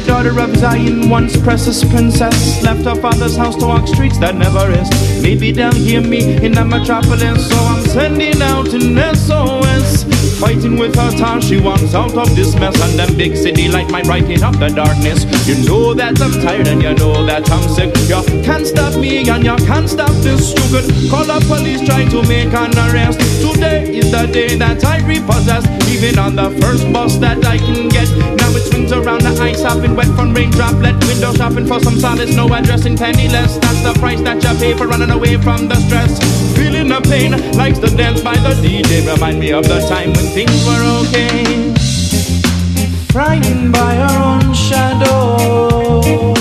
daughter of Zion, once precious princess, left her father's house to walk streets that never rest. Maybe they'll hear me in the metropolis, so I'm sending out an SOS. Fighting with her tongue, she wants out of this mess, and them big city light might brighten up the darkness. You know that I'm tired and you know that I'm sick. You can't stop me and you can't stop this. You could call the police, try to make an arrest. Today is the day that I repossess, even on the first bus that I can get. Now it swings around the ice, hopping wet from raindrop. Let window shopping for some solace, no addressing penniless. That's the price that you pay for running away from the stress. Feeling the pain, likes to dance by the DJ. Remind me of the time when things were okay. Frightened by her own shadow,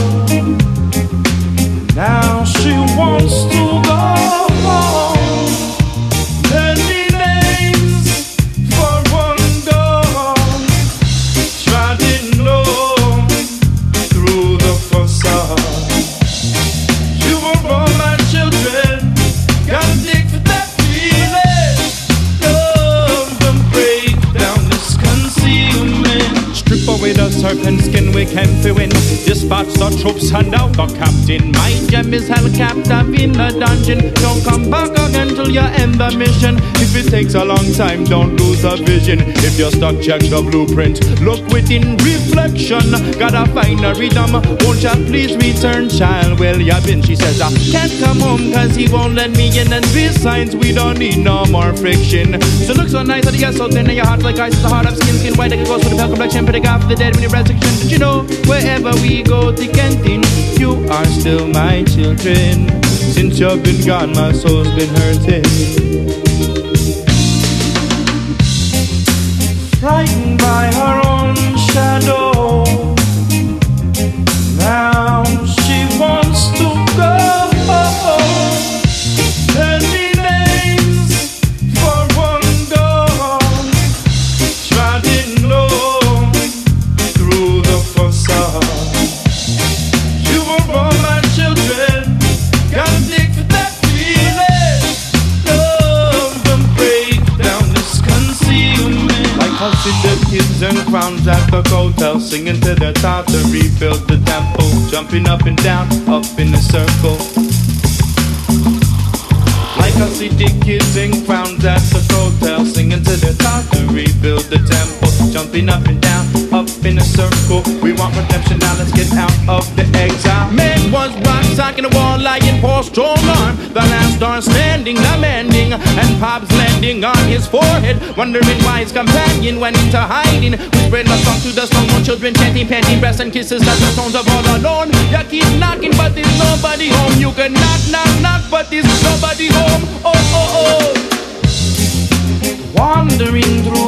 now she wants to go home. Many names for one girl, trodden low through the facade. You were all my children, gotta dig for that feeling. Love them, break down this concealment. Strip away the serpent skin, we can feel in. Dispatch the troops and out the captain. My gem is held captive in the dungeon. Don't come back again till you end the mission. If it takes a long time, don't lose a vision. If you're stuck, check the blueprint. Look within reflection. Gotta find a rhythm. Won't ya please return, child? Well, you been. She says I can't come home cause he won't let me in. And besides, we don't need no more friction. So look so nice that you get so thin and your heart's like ice. It's a heart of skin white. Like it goes with the pale complexion. Put it off the dead when you're resurrection. Did you know wherever we go, thick and thin, you are still my children. Since you've been gone, my soul's been hurting. Frightened by her own shadow, now she wants to go. Many names for one girl, trodden low through the facade. You were all my children, gotta dig for that feeling. Love them, break down this concealment. Like how see the kids and crowns at the hotel, singing to their top to rebuild the temple, jumping up and down, up in a circle. Like I see the kids in crowns at the hotel, singing to their top to rebuild the temple, jumping up and down, up in a circle. We want redemption, now let's get out of the exile. Man was rock, sock in the wall, lying for strong arm. The last star standing, demanding, and Pop's landing on his forehead, wondering why his companion went into hiding. We spread my song to the stone, more children chanting, panting, breasts and kisses. That's the tones of all alone. You keep knocking, but there's nobody home. You can knock, knock, knock, but there's nobody home. Oh, oh, oh. Wandering through